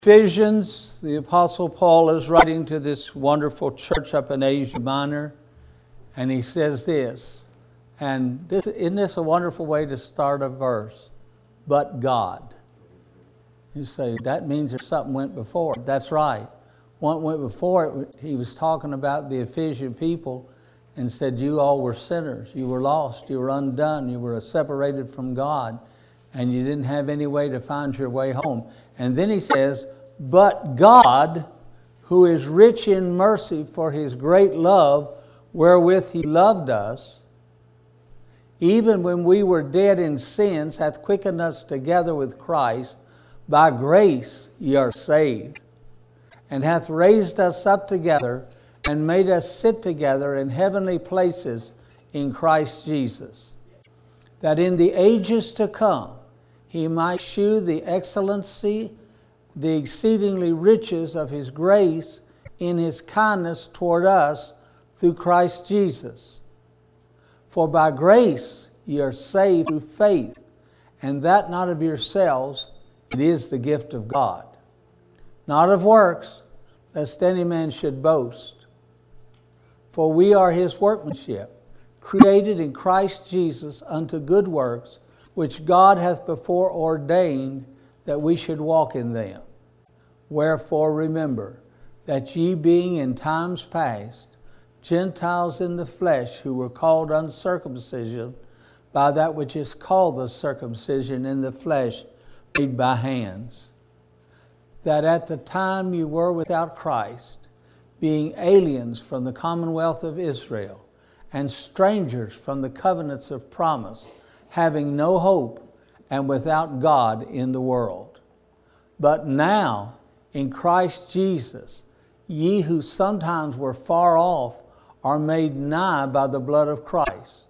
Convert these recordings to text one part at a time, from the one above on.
Ephesians, the Apostle Paul is writing to this wonderful church up in Asia Minor, and he says this, and isn't this a wonderful way to start a verse? But God. You say, that means there's something went before it. That's right. What went before it, he was talking about the Ephesian people and said, you all were sinners. You were lost. You were undone. You were separated from God, and you didn't have any way to find your way home. And then he says, but God, who is rich in mercy for his great love, wherewith he loved us, even when we were dead in sins, hath quickened us together with Christ. By grace ye are saved, and hath raised us up together, and made us sit together in heavenly places in Christ Jesus, that in the ages to come he might shew the excellency, the exceedingly riches of his grace in his kindness toward us through Christ Jesus. For by grace ye are saved through faith, and that not of yourselves, it is the gift of God, not of works, lest any man should boast. For we are his workmanship, created in Christ Jesus unto good works, which God hath before ordained that we should walk in them. Wherefore remember that ye being in times past Gentiles in the flesh, who were called uncircumcision by that which is called the circumcision in the flesh made by hands, that at the time you were without Christ, being aliens from the commonwealth of Israel, and strangers from the covenants of promise, having no hope and without God in the world. But now, in Christ Jesus, ye who sometimes were far off are made nigh by the blood of Christ.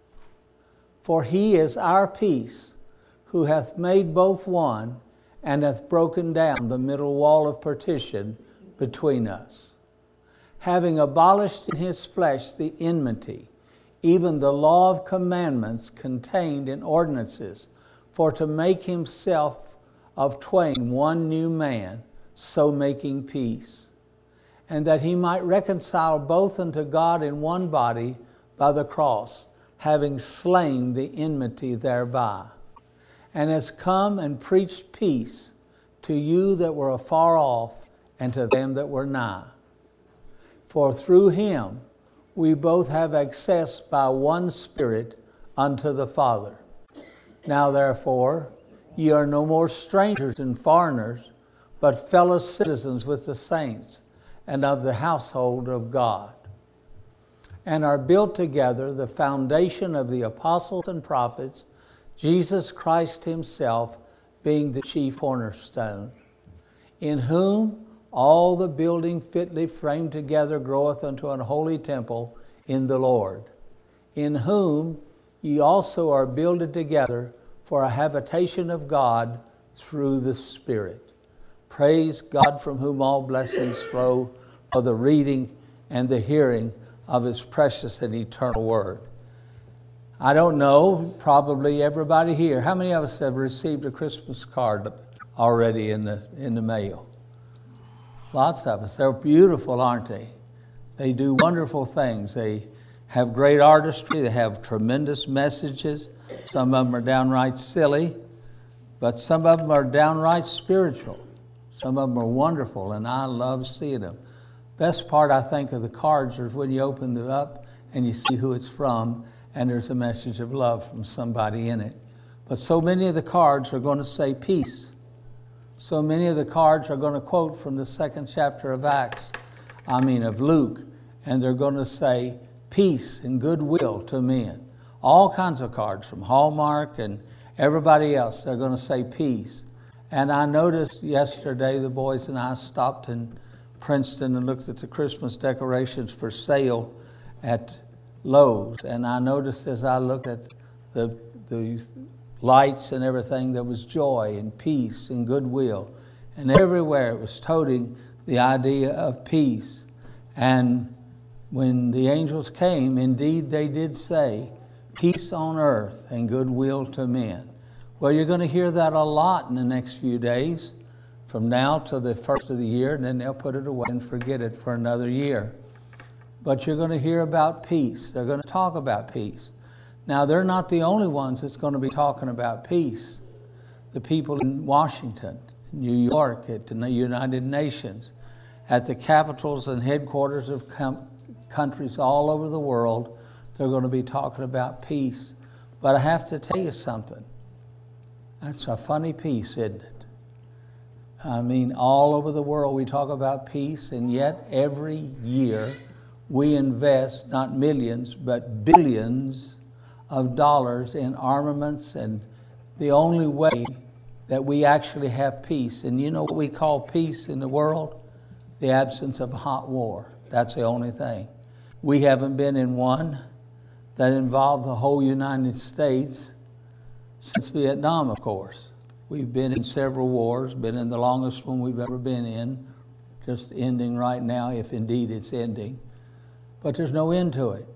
For he is our peace, who hath made both one, and hath broken down the middle wall of partition between us, having abolished in his flesh the enmity, even the law of commandments contained in ordinances, for to make himself of twain one new man, so making peace, and that he might reconcile both unto God in one body by the cross, having slain the enmity thereby, and has come and preached peace to you that were afar off, and to them that were nigh. For through him we both have access by one Spirit unto the Father. Now therefore ye are no more strangers and foreigners, but fellow citizens with the saints, and of the household of God, and are built together the foundation of the apostles and prophets, Jesus Christ himself being the chief cornerstone, in whom all the building fitly framed together groweth unto an holy temple in the Lord, in whom ye also are builded together for a habitation of God through the Spirit. Praise God, from whom all blessings flow, for the reading and the hearing of his precious and eternal word. I don't know, probably everybody here, how many of us have received a Christmas card already in the mail? Lots of us. They're beautiful, aren't they? They do wonderful things. They have great artistry. They have tremendous messages. Some of them are downright silly, but some of them are downright spiritual. Some of them are wonderful, and I love seeing them. Best part, I think, of the cards is when you open them up and you see who it's from, and there's a message of love from somebody in it. But so many of the cards are going to say peace. So many of the cards are going to quote from the 2nd chapter of of Luke, and they're going to say peace and goodwill to men. All kinds of cards from Hallmark and everybody else, they're going to say peace. And I noticed yesterday, the boys and I stopped in Princeton and looked at the Christmas decorations for sale at Lowe's. And I noticed as I looked at the lights and everything, there was joy and peace and goodwill. And everywhere it was toting the idea of peace. And when the angels came, indeed they did say, peace on earth and goodwill to men. Well, you're going to hear that a lot in the next few days from now till the first of the year, and then they'll put it away and forget it for another year. But you're going to hear about peace. They're going to talk about peace. Now, they're not the only ones that's going to be talking about peace. The people in Washington, New York, at the United Nations, at the capitals and headquarters of countries all over the world, they're going to be talking about peace. But I have to tell you something. That's a funny peace, isn't it? I mean, all over the world we talk about peace, and yet every year we invest not millions, but billions of dollars in armaments, and the only way that we actually have peace. And you know what we call peace in the world? The absence of hot war. That's the only thing. We haven't been in one that involved the whole United States since Vietnam, of course. We've been in several wars, been in the longest one we've ever been in, just ending right now, if indeed it's ending. But there's no end to it.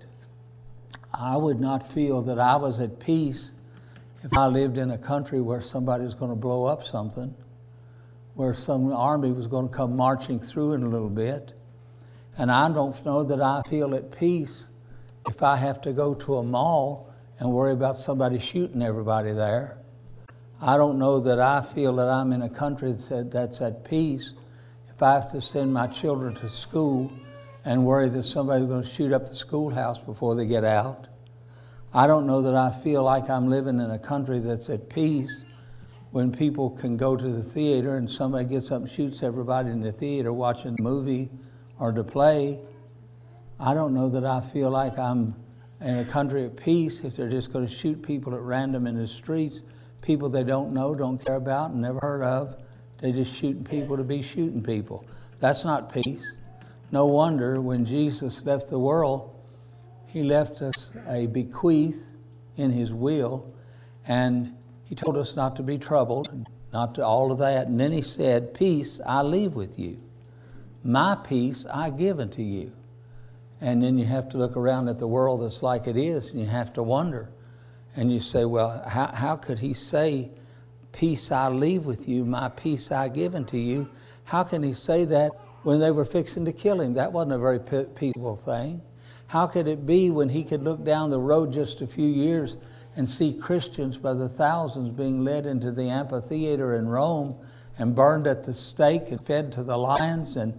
I would not feel that I was at peace if I lived in a country where somebody was going to blow up something, where some army was going to come marching through in a little bit. And I don't know that I feel at peace if I have to go to a mall and worry about somebody shooting everybody there. I don't know that I feel that I'm in a country that's at peace if I have to send my children to school and worry that somebody's going to shoot up the schoolhouse before they get out. I don't know that I feel like I'm living in a country that's at peace when people can go to the theater and somebody gets up and shoots everybody in the theater watching the movie or the play. I don't know that I feel like I'm in a country at peace if they're just going to shoot people at random in the streets, people they don't know, don't care about, and never heard of. They're just shooting people to be shooting people. That's not peace. No wonder when Jesus left the world, he left us a bequeath in his will, and he told us not to be troubled, not to all of that. And then he said, peace I leave with you. My peace I give unto you. And then you have to look around at the world that's like it is, and you have to wonder. And you say, well, how could he say, peace I leave with you, my peace I give unto you? How can he say that when they were fixing to kill him? That wasn't a very peaceful thing. How could it be when he could look down the road just a few years and see Christians by the thousands being led into the amphitheater in Rome and burned at the stake and fed to the lions and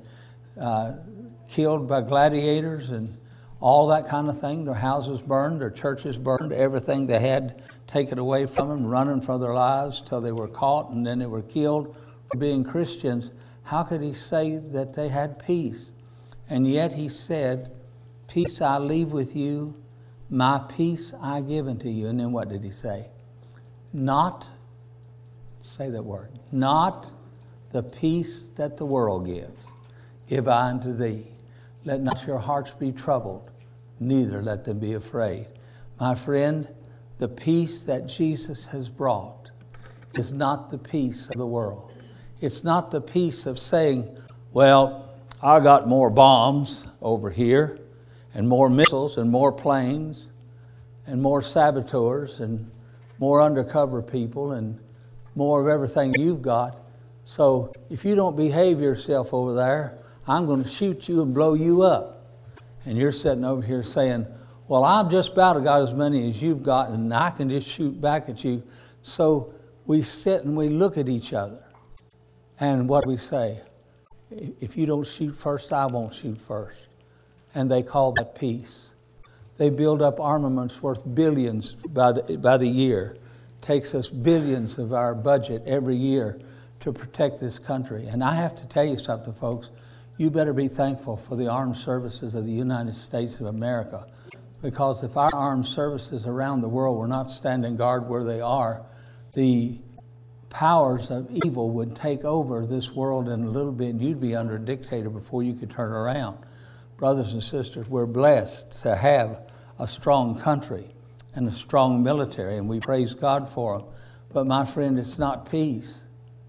killed by gladiators and all that kind of thing? Their houses burned, their churches burned, everything they had taken away from them, running for their lives till they were caught and then they were killed for being Christians. How could he say that they had peace? And yet he said, peace I leave with you, my peace I give unto you. And then what did he say? Not, say that word, not the peace that the world gives, give I unto thee. Let not your hearts be troubled, neither let them be afraid. My friend, the peace that Jesus has brought is not the peace of the world. It's not the peace of saying, well, I got more bombs over here, and more missiles, and more planes, and more saboteurs, and more undercover people, and more of everything you've got. So if you don't behave yourself over there, I'm going to shoot you and blow you up. And you're sitting over here saying, well, I've just about got as many as you've got, and I can just shoot back at you. So we sit and we look at each other. And what do we say? If you don't shoot first, I won't shoot first. And they call that peace. They build up armaments worth billions by the year. It takes us billions of our budget every year to protect this country. And I have to tell you something, folks. You better be thankful for the armed services of the United States of America. Because if our armed services around the world were not standing guard where they are, the powers of evil would take over this world in a little bit, and you'd be under a dictator before you could turn around. Brothers and sisters, we're blessed to have a strong country and a strong military, and we praise God for them. But my friend, it's not peace.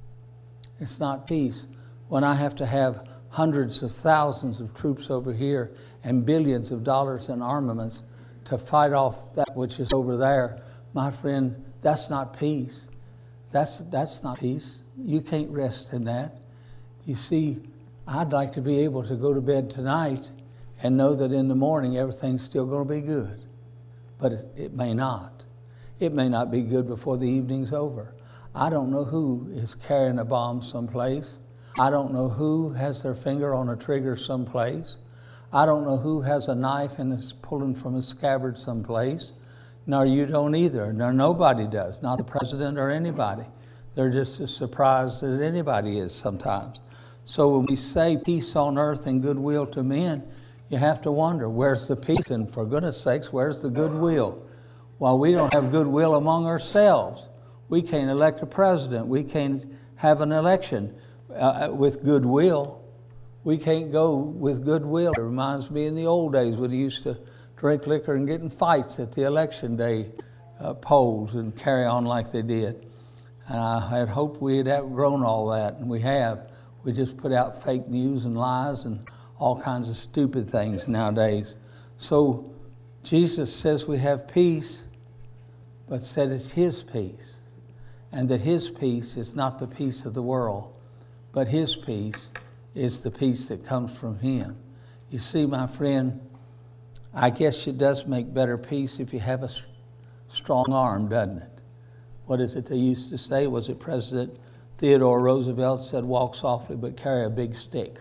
It's not peace. When I have to have hundreds of thousands of troops over here and billions of dollars in armaments to fight off that which is over there, my friend, that's not peace. That's not peace. You can't rest in that. You see, I'd like to be able to go to bed tonight and know that in the morning everything's still going to be good. But it may not. It may not be good before the evening's over. I don't know who is carrying a bomb someplace. I don't know who has their finger on a trigger someplace. I don't know who has a knife and is pulling from a scabbard someplace. Nor you don't either. Nor nobody does. Not the president or anybody. They're just as surprised as anybody is sometimes. So when we say peace on earth and goodwill to men, you have to wonder, where's the peace? And for goodness sakes, where's the goodwill? Well, we don't have goodwill among ourselves. We can't elect a president. We can't have an election with goodwill. We can't go with goodwill. It reminds me in the old days when you used to drink liquor and get in fights at the election day polls and carry on like they did. And I had hoped we had outgrown all that, and we have. We just put out fake news and lies and all kinds of stupid things nowadays. So Jesus says we have peace, but said it's his peace. And that his peace is not the peace of the world, but his peace is the peace that comes from him. You see, my friend, I guess it does make better peace if you have a strong arm, doesn't it? What is it they used to say? Was it President Theodore Roosevelt said, walk softly but carry a big stick?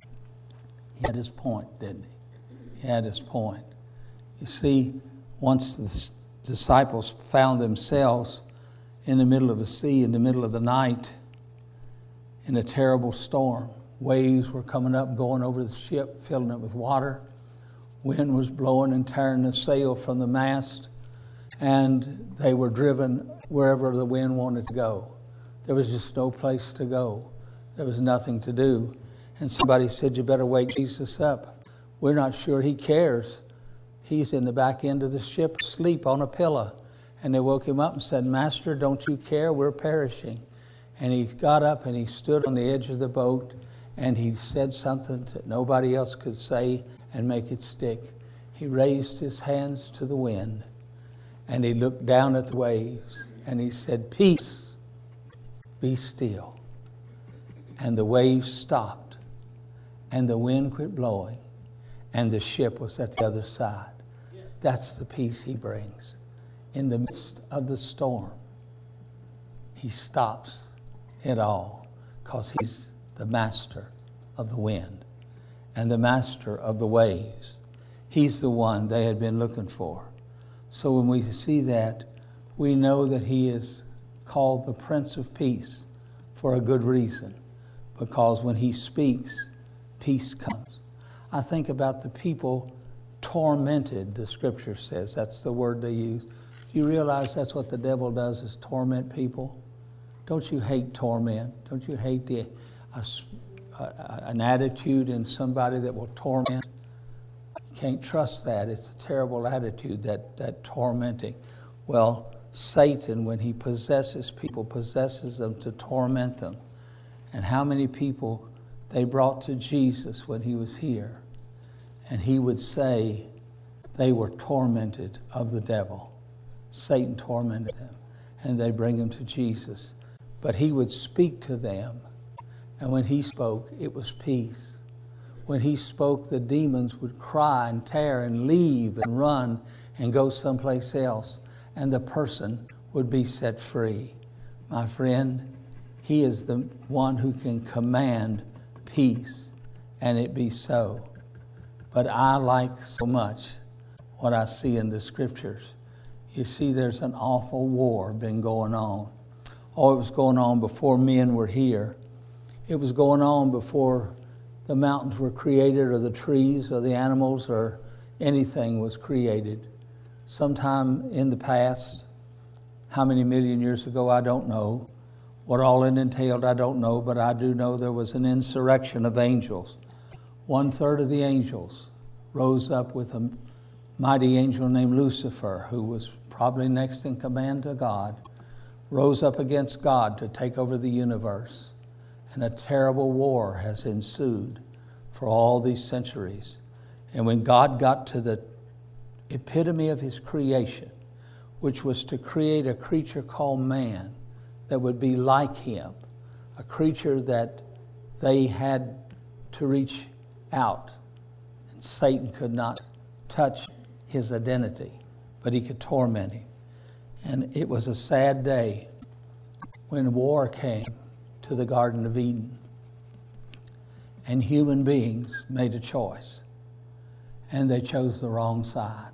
He had his point, didn't he? He had his point. You see, once the disciples found themselves in the middle of the sea, in the middle of the night, in a terrible storm. Waves were coming up, going over the ship, filling it with water. Wind was blowing and tearing the sail from the mast. And they were driven wherever the wind wanted to go. There was just no place to go. There was nothing to do. And somebody said, you better wake Jesus up. We're not sure he cares. He's in the back end of the ship, asleep on a pillow. And they woke him up and said, Master, don't you care? We're perishing. And he got up and he stood on the edge of the boat and he said something that nobody else could say and make it stick. He raised his hands to the wind and he looked down at the waves and he said, peace, be still. And the waves stopped and the wind quit blowing and the ship was at the other side. That's the peace he brings. In the midst of the storm, he stops it all because he's the master of the wind and the master of the waves. He's the one they had been looking for. So when we see that, we know that he is called the Prince of Peace for a good reason, because when he speaks, peace comes. I think about the people tormented, the scripture says. That's the word they use. You realize that's what the devil does, is torment people? Don't you hate torment? Don't you hate an attitude in somebody that will torment? You can't trust that. It's a terrible attitude, that tormenting. Well, Satan, when he possesses people, possesses them to torment them. And how many people they brought to Jesus when he was here? And he would say they were tormented of the devil. Satan tormented them. And they bring them to Jesus. But he would speak to them. And when he spoke, it was peace. When he spoke, the demons would cry and tear and leave and run and go someplace else. And the person would be set free. My friend, he is the one who can command peace, and it be so. But I like so much what I see in the scriptures. You see, there's an awful war been going on. Oh, it was going on before men were here. It was going on before the mountains were created, or the trees, or the animals, or anything was created. Sometime in the past, how many million years ago, I don't know. What all it entailed, I don't know, but I do know there was an insurrection of angels. 1/3 of the angels rose up with a mighty angel named Lucifer, who was probably next in command to God, rose up against God to take over the universe. And a terrible war has ensued for all these centuries. And when God got to the epitome of his creation, which was to create a creature called man that would be like him, a creature that they had to reach out. And Satan could not touch his identity, but he could torment him. And it was a sad day when war came to the Garden of Eden. And human beings made a choice. And they chose the wrong side.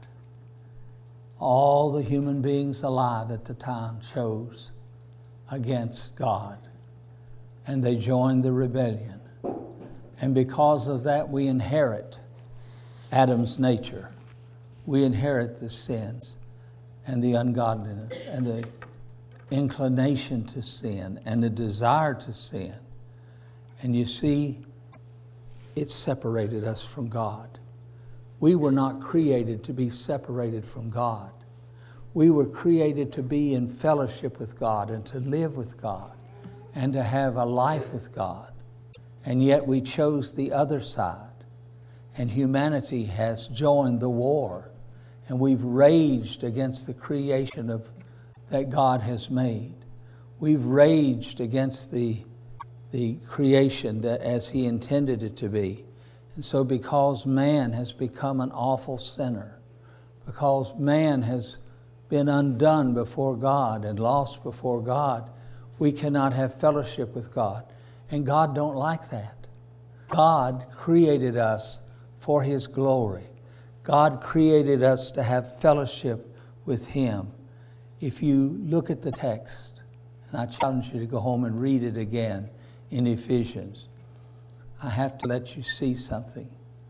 All the human beings alive at the time chose against God. And they joined the rebellion. And because of that, we inherit Adam's nature. We inherit the sins and the ungodliness and the inclination to sin and the desire to sin. And you see, it separated us from God. We were not created to be separated from God. We were created to be in fellowship with God and to live with God and to have a life with God. And yet we chose the other side. And humanity has joined the war. And we've raged against the creation that God has made. We've raged against the creation that as He intended it to be. And so because man has become an awful sinner, because man has been undone before God and lost before God, we cannot have fellowship with God. And God don't like that. God created us for His glory. God created us to have fellowship with Him. If you look at the text, and I challenge you to go home and read it again in Ephesians, I have to let you see something.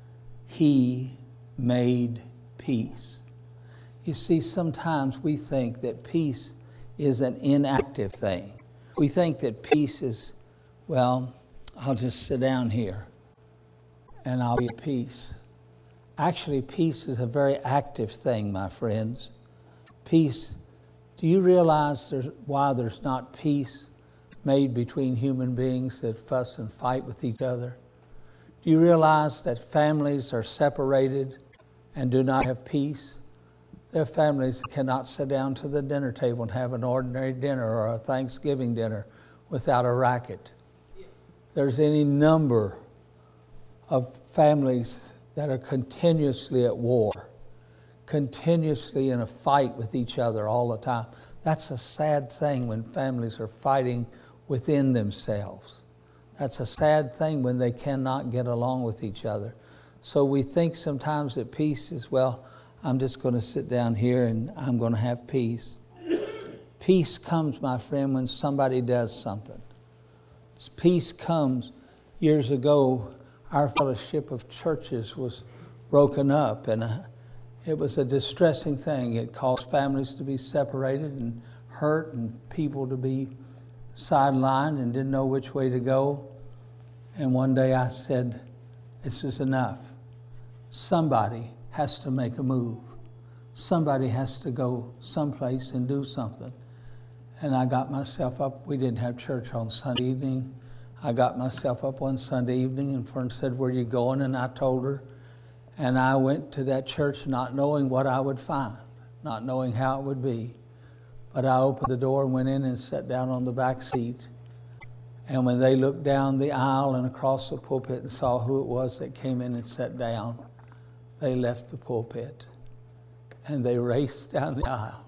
He made peace. You see, sometimes we think that peace is an inactive thing. We think that peace is, well, I'll just sit down here and I'll be at peace. Actually, peace is a very active thing, my friends. Peace, do you realize why there's not peace made between human beings that fuss and fight with each other? Do you realize that families are separated and do not have peace? There are families that cannot sit down to the dinner table and have an ordinary dinner or a Thanksgiving dinner without a racket. There's any number of families that are continuously at war, continuously in a fight with each other all the time. That's a sad thing when families are fighting within themselves. That's a sad thing when they cannot get along with each other. So we think sometimes that peace is, well, I'm just going to sit down here and I'm going to have peace. Peace comes, my friend, when somebody does something. Peace comes. Years ago, our fellowship of churches was broken up, and it was a distressing thing. It caused families to be separated and hurt and people to be sidelined and didn't know which way to go. And one day I said, this is enough. Somebody has to make a move. Somebody has to go someplace and do something. And I got myself up. We didn't have church on Sunday evening. I got myself up one Sunday evening, and Fern said, where are you going? And I told her. And I went to that church not knowing what I would find, not knowing how it would be. But I opened the door and went in and sat down on the back seat. And when they looked down the aisle and across the pulpit and saw who it was that came in and sat down, they left the pulpit. And they raced down the aisle.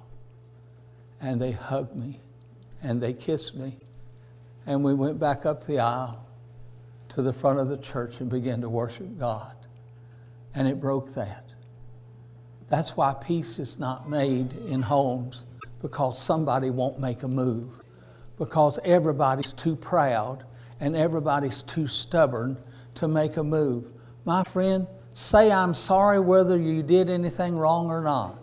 And they hugged me. And they kissed me. And we went back up the aisle to the front of the church and began to worship God. And it broke that. That's why peace is not made in homes, because somebody won't make a move. Because everybody's too proud and everybody's too stubborn to make a move. My friend, say I'm sorry whether you did anything wrong or not.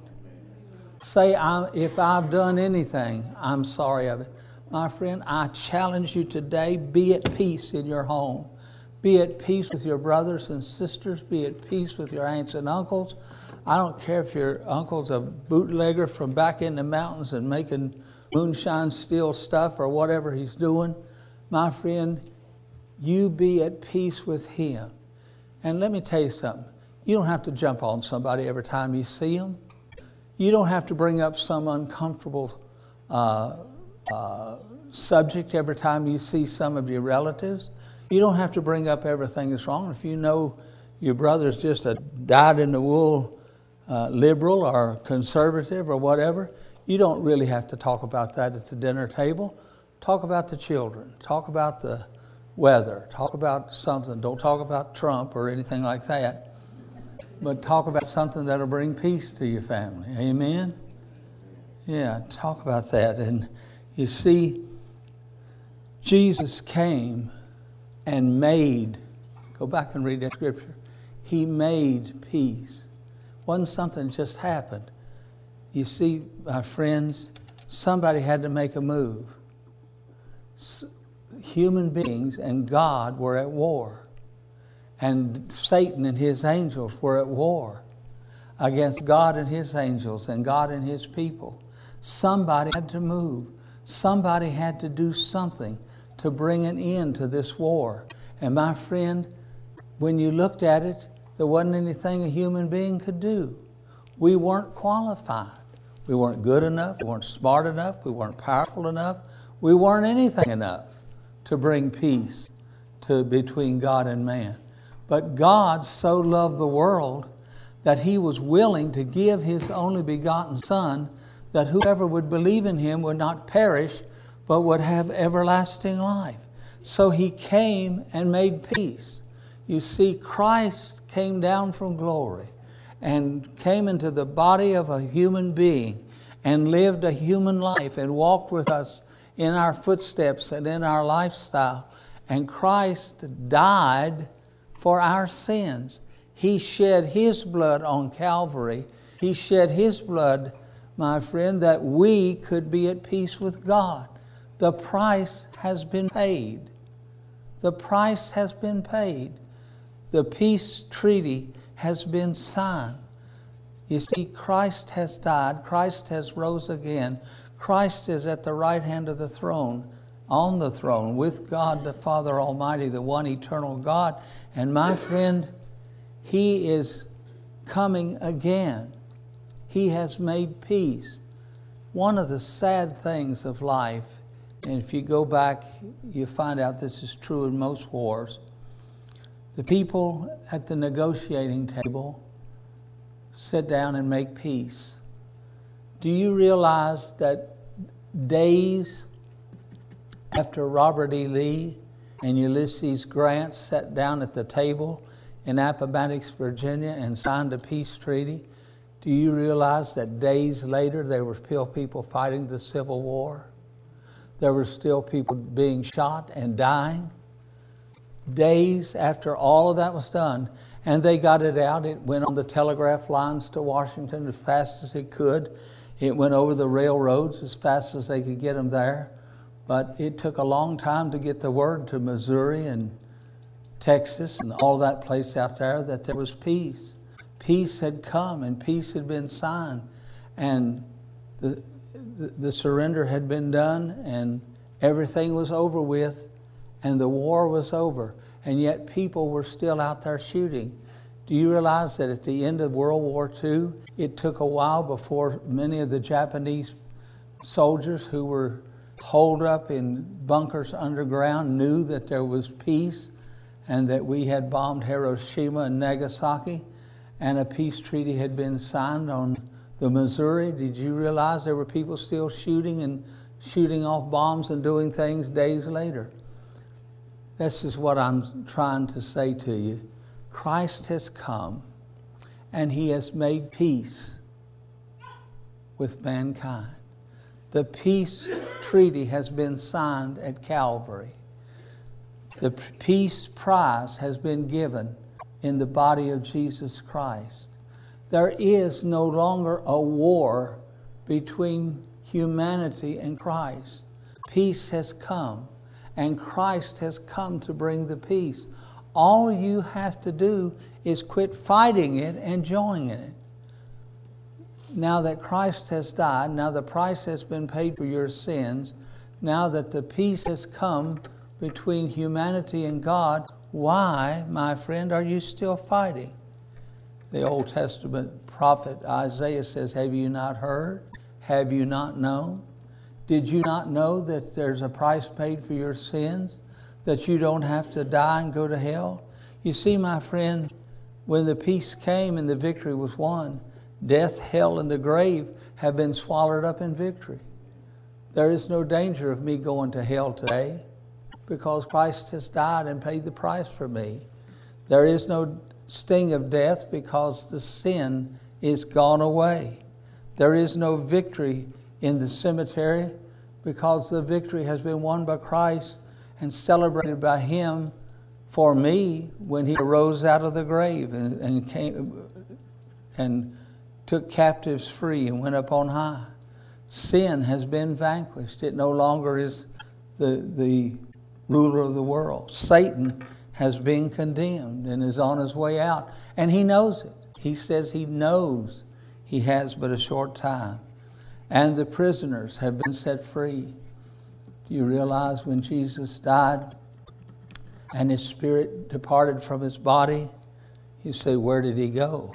Say if I've done anything, I'm sorry of it. My friend, I challenge you today, be at peace in your home. Be at peace with your brothers and sisters. Be at peace with your aunts and uncles. I don't care if your uncle's a bootlegger from back in the mountains and making moonshine steel stuff or whatever he's doing. My friend, you be at peace with him. And let me tell you something. You don't have to jump on somebody every time you see them. You don't have to bring up some uncomfortable subject every time you see some of your relatives. You don't have to bring up everything that's wrong. If you know your brother's just a dyed-in-the-wool liberal or conservative or whatever, you don't really have to talk about that at the dinner table. Talk about the children. Talk about the weather. Talk about something. Don't talk about Trump or anything like that. But talk about something that'll bring peace to your family. Amen? Yeah, talk about that. And you see, Jesus came and made, go back and read that scripture, he made peace. Wasn't something that just happened. You see, my friends, somebody had to make a move. Human beings and God were at war. And Satan and his angels were at war against God and his angels and God and his people. Somebody had to move. Somebody had to do something to bring an end to this war. And my friend, when you looked at it, there wasn't anything a human being could do. We weren't qualified. We weren't good enough. We weren't smart enough. We weren't powerful enough. We weren't anything enough to bring peace between God and man. But God so loved the world that he was willing to give his only begotten Son, that whoever would believe in him would not perish, but would have everlasting life. So he came and made peace. You see, Christ came down from glory and came into the body of a human being and lived a human life and walked with us in our footsteps and in our lifestyle. And Christ died for our sins. He shed his blood on Calvary. He shed his blood, my friend, that we could be at peace with God. The price has been paid. The price has been paid. The peace treaty has been signed. You see, Christ has died. Christ has rose again. Christ is at the right hand of the throne, on the throne, with God the Father Almighty, the one eternal God. And my friend, he is coming again. He has made peace. One of the sad things of life, and if you go back, you find out this is true in most wars, the people at the negotiating table sit down and make peace. Do you realize that days after Robert E. Lee and Ulysses Grant sat down at the table in Appomattox, Virginia, and signed a peace treaty, do you realize that days later there were still people fighting the Civil War? There were still people being shot and dying. Days after all of that was done, and they got it out. It went on the telegraph lines to Washington as fast as it could. It went over the railroads as fast as they could get them there. But it took a long time to get the word to Missouri and Texas and all that place out there that there was peace. Peace had come and peace had been signed. And the surrender had been done and everything was over with and the war was over. And yet people were still out there shooting. Do you realize that at the end of World War II, it took a while before many of the Japanese soldiers who were holed up in bunkers underground knew that there was peace and that we had bombed Hiroshima and Nagasaki and a peace treaty had been signed on the Missouri? Did you realize there were people still shooting off bombs and doing things days later? This is what I'm trying to say to you. Christ has come and he has made peace with mankind. The peace treaty has been signed at Calvary. The peace prize has been given in the body of Jesus Christ. There is no longer a war between humanity and Christ. Peace has come. And Christ has come to bring the peace. All you have to do is quit fighting it and join in it. Now that Christ has died, now the price has been paid for your sins, now that the peace has come between humanity and God, why, my friend, are you still fighting? The Old Testament prophet Isaiah says, have you not heard? Have you not known? Did you not know that there's a price paid for your sins? That you don't have to die and go to hell? You see, my friend, when the peace came and the victory was won, death, hell, and the grave have been swallowed up in victory. There is no danger of me going to hell today because Christ has died and paid the price for me. There is no sting of death because the sin is gone away. There is no victory in the cemetery because the victory has been won by Christ and celebrated by Him for me when He arose out of the grave and came and took captives free and went up on high. Sin has been vanquished. It no longer is the ruler of the world. Satan has been condemned and is on his way out. And he knows it. He says he knows he has but a short time. And the prisoners have been set free. Do you realize when Jesus died and his spirit departed from his body, you say, where did he go?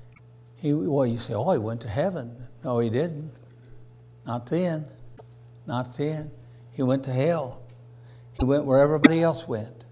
You say, he went to heaven. No, he didn't. Not then. Not then. He went to hell. He went where everybody else went.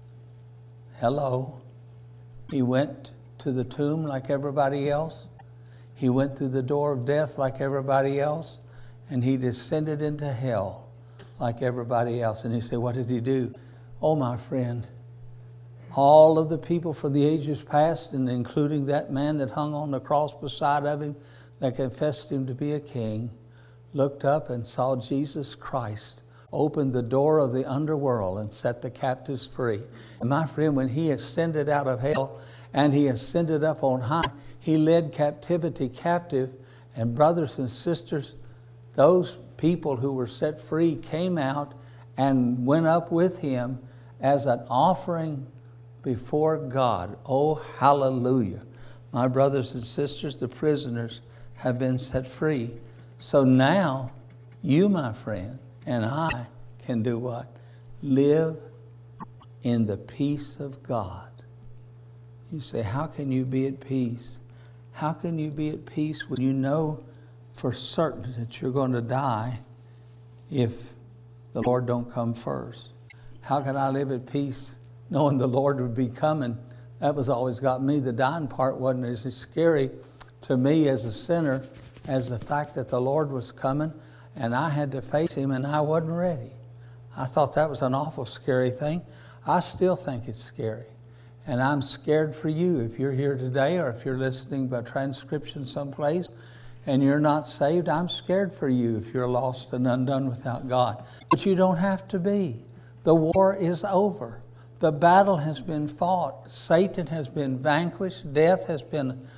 Hello. He went to the tomb like everybody else. He went through the door of death like everybody else. And he descended into hell like everybody else. And you say, what did he do? Oh, my friend, all of the people for the ages past, and including that man that hung on the cross beside of him that confessed him to be a king, looked up and saw Jesus Christ open the door of the underworld and set the captives free. And my friend, when he ascended out of hell and he ascended up on high, he led captivity captive. And brothers and sisters, those people who were set free came out and went up with him as an offering before God. Oh, hallelujah. My brothers and sisters, the prisoners have been set free. So now, you, my friend, and I can do what? Live in the peace of God. You say, how can you be at peace? How can you be at peace when you know for certain that you're going to die if the Lord don't come first? How can I live at peace knowing the Lord would be coming? That was always got me. The dying part wasn't as scary to me as a sinner as the fact that the Lord was coming and I had to face Him and I wasn't ready. I thought that was an awful scary thing. I still think it's scary. And I'm scared for you if you're here today or if you're listening by transcription someplace and you're not saved. I'm scared for you if you're lost and undone without God. But you don't have to be. The war is over. The battle has been fought. Satan has been vanquished. Death has been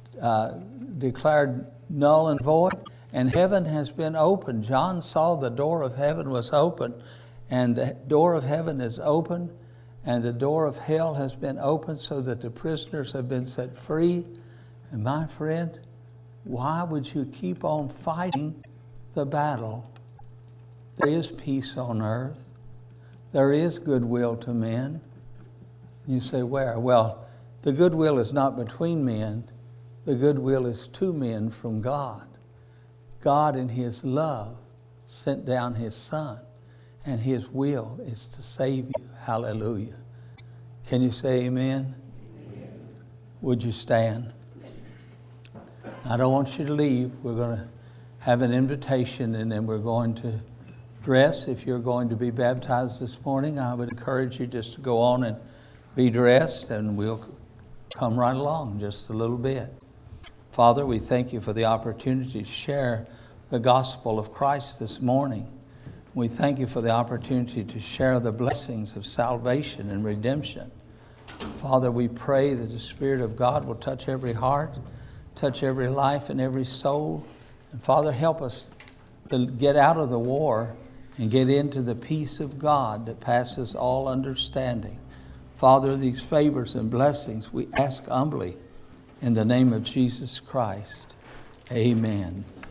declared null and void. And heaven has been opened. John saw the door of heaven was open. And the door of heaven is open. And the door of hell has been opened so that the prisoners have been set free. And my friend, why would you keep on fighting the battle? There is peace on earth. There is goodwill to men. You say, where? Well, the goodwill is not between men. The goodwill is to men from God. God in His love sent down His Son, and His will is to save you. Hallelujah. Can you say amen? Amen. Would you stand? I don't want you to leave. We're going to have an invitation, and then we're going to dress. If you're going to be baptized this morning, I would encourage you just to go on and be dressed, and we'll come right along just a little bit. Father, we thank you for the opportunity to share the gospel of Christ this morning. We thank you for the opportunity to share the blessings of salvation and redemption. Father, we pray that the Spirit of God will touch every heart, touch every life and every soul. And Father, help us to get out of the war and get into the peace of God that passes all understanding. Father, these favors and blessings we ask humbly in the name of Jesus Christ. Amen.